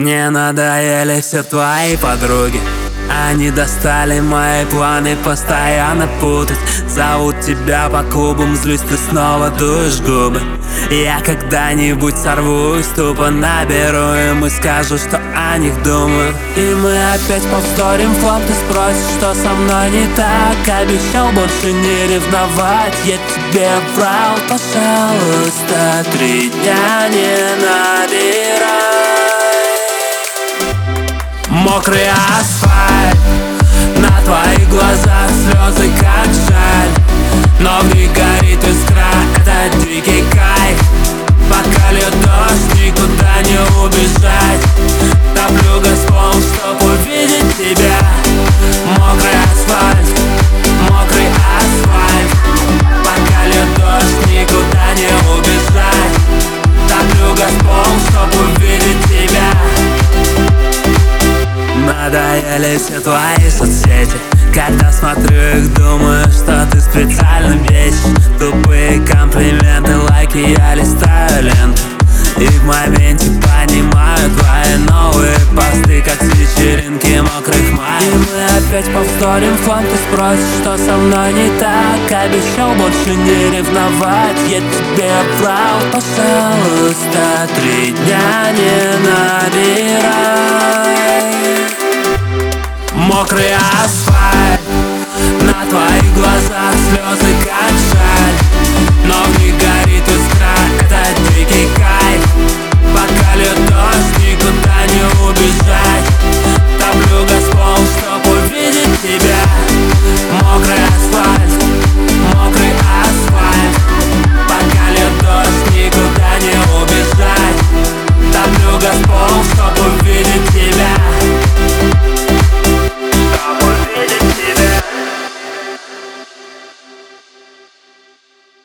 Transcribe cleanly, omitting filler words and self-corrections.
Мне надоели все твои подруги. Они достали мои планы, постоянно путать. Зовут тебя по клубам, злюсь, ты снова дуешь губы. Я когда-нибудь сорвусь, тупо наберу им и скажу, что о них думаю. И мы опять повторим флоп, ты спросишь, что со мной не так. Обещал больше не ревновать, я тебе врал. Пожалуйста, 3 дня не набирай. Мокрый асфальт, на твоих глазах слезы, как жаль. Но в них горит искра, это дикий кайф. Пока льет дождь, никуда не убежать. Топлю газпол, чтоб увидеть тебя. Мокрый асфальт, мокрый асфальт. Пока льет дождь, никуда не убежать. Топлю газпол, чтоб увидеть тебя. Надоели все твои соцсети. Когда смотрю их, думаю, что ты специально бесишь. Тупые комплименты, лайки, я листаю ленту. И в моменте понимаю твои новые посты, как с вечеринки мокрых май. И мы опять повторим фон, ты спросишь, что со мной не так. Обещал больше не ревновать, я тебе врал. Пожалуйста, 3 дня не набирай.